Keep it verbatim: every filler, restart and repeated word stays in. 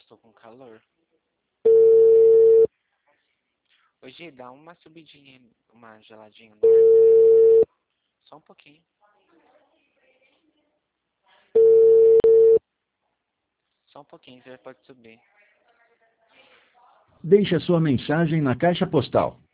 estou com calor. Hoje dá uma subidinha, uma geladinha no ar. Só um pouquinho. Só um pouquinho, você pode subir. Deixe a sua mensagem na caixa postal